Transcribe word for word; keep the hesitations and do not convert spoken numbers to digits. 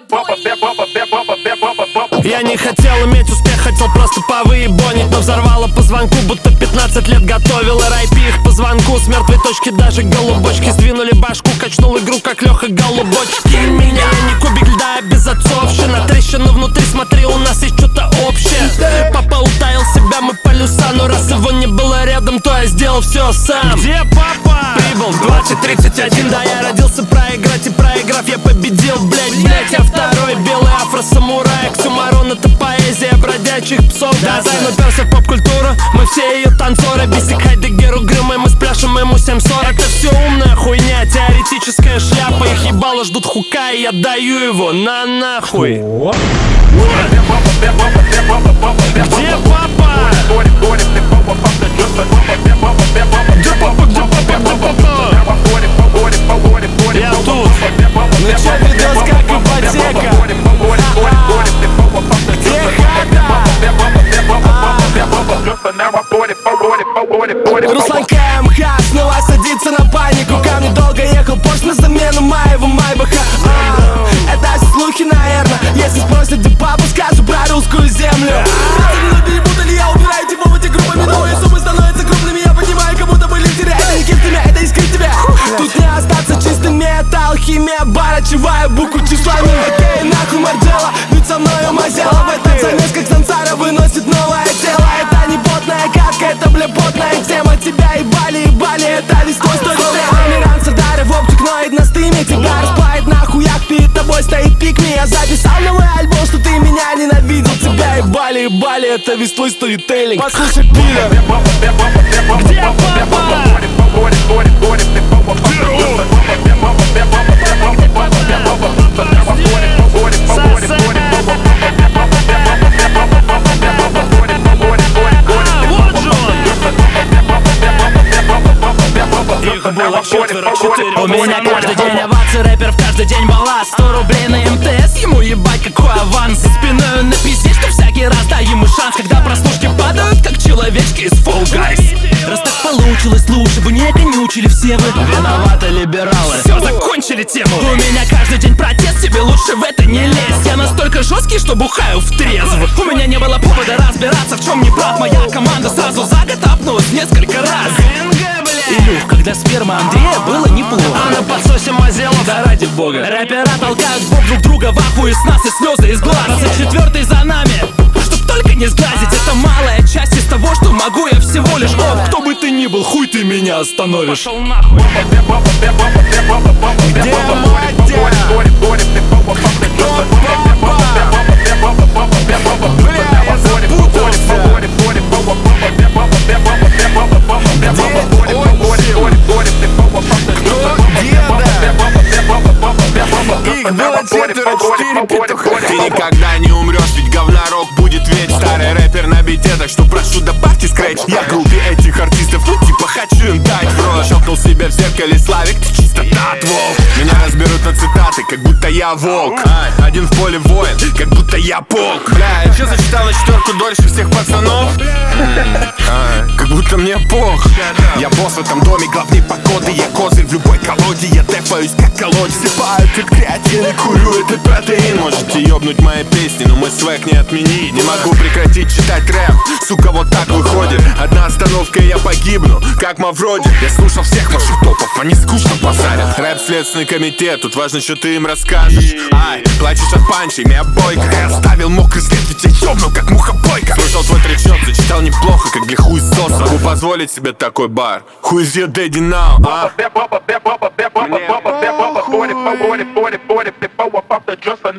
Я не хотел иметь успех, хотел просто повыебонить, но взорвало по звонку, будто пятнадцать лет готовил. эр ай пи их по звонку, с мертвой точки даже голубочки сдвинули башку, качнул игру, как Леха Голубочки. Меня не кубик льда, а безотцовщина. Трещина внутри, смотри, у нас есть что-то общее. Папа утаил себя, мы полюса, но раз его не было рядом, то я сделал все сам. Где папа? Прибыл в двадцать тридцать один, да я родился проиграть, и проиграв я победил, блять, блять. Я второй белый афро-самурай, оксюмарон — это поэзия бродячих псов. Да, займ уперся в поп-культуру, мы все ее танцоры. Бисик, Хайдегеру, Грымы, мы спляшем ему семь сорок. Это все умная хуйня, теоретическая шляпа. Их ебало ждут хука, и я даю его на нахуй. Где папа? Я тут. Ну чё, видос как ипотека? Где хата? Руслан КМХ снова садится на панику. Ко мне долго ехал Порш на замену моего Майбаха. а, Это все слухи, наверное. Если спросят, где папа, скажу про русскую землю. Я убираю типа в эти группами, новые суммы становятся крупными. Я понимаю, как будто были лидеры. Это не кистами, это искрит тебя. Тут не остаться чистыми, это алхимия. Барачевая букву числами. Окей, нахуй Марджела, ведь со мною Мазела. В этот замес, как Сансара, выносит новое тело. Это не потная катка, это бля потная тема. Тебя ебали, ебали, это весь твой стой. Амиран Сардаров, оптик ноет на стыме. Тебя расплавит нахуй, як перед тобой стоит пикми. Я записал новый альбом, что ты меня ненавидел. Тебя ебали, ебали, это весь твой сторителлинг. Послушай, пидор. Где папа? Было четверо, четыре. У меня каждый день овации, рэперов каждый день балласт. Сто рублей на эм тэ эс, ему ебать какой аванс. За спиной на писе, что всякий раз дай ему шанс. Когда прослушки падают, как человечки из Fall Guys. Раз так получилось, лучше бы не конючили все вы. Виноваты либералы, все, закончили тему. У меня каждый день протест, тебе лучше в это не лезть. Я настолько жесткий, что бухаю в трезв. У меня не было повода разбираться, в чем не прав. Моя команда сразу за год апнулась несколько раз. Илюх, когда сперма Андрея было неплохо. А на подсосе Мазела, да ради бога. Рэпера толкают в бок друг друга, в ахуе с нас и слезы из глаз. двадцать четвёртый за нами, чтоб только не сглазить. Это малая часть из того, что могу я всего лишь. Оп, кто бы ты ни был, хуй ты меня остановишь. Пошел нахуй. Где Матя? Бля, я запутался. Их было четверо, четыре петуха. Ты никогда не умрешь, ведь говнорок будет ведь. Старый рэпер на бите, так что прошу добавьте скретч. Я груби этих артистов, ну типа хочу им дать в рот. Щелкнул себя в зеркале, Славик, ты чистота, волк. Меня разберут на цитаты, как будто я волк. а, Один в поле воин, как будто я полк. Бля, я чё зачитал на четверку дольше всех пацанов? а, Как будто мне пох. Я босс в этом доме, главный погоды. Я козырь в любой колоде, я дефаюсь как колодец. Сыпаю как креатин и курю этот протеин. Можете ёбнуть мои песни, но мой свек не отменить. Не могу прекратить читать рэп, сука, вот так выходит. Одна остановка и я погибну, как Мавроди. Я слушал всех ваших топов, они скучно базарят. Рэп следственный комитет, тут важно, что ты им расскажешь. Ай, плачешь от панчей, меня бойко. Я оставил мокрый след, ведь я ёбнул, как муха-бойка. Слушал твой тречок, зачитал неплохо, как для хуесоса. Могу позволить себе такой бар. Who is your daddy now, а?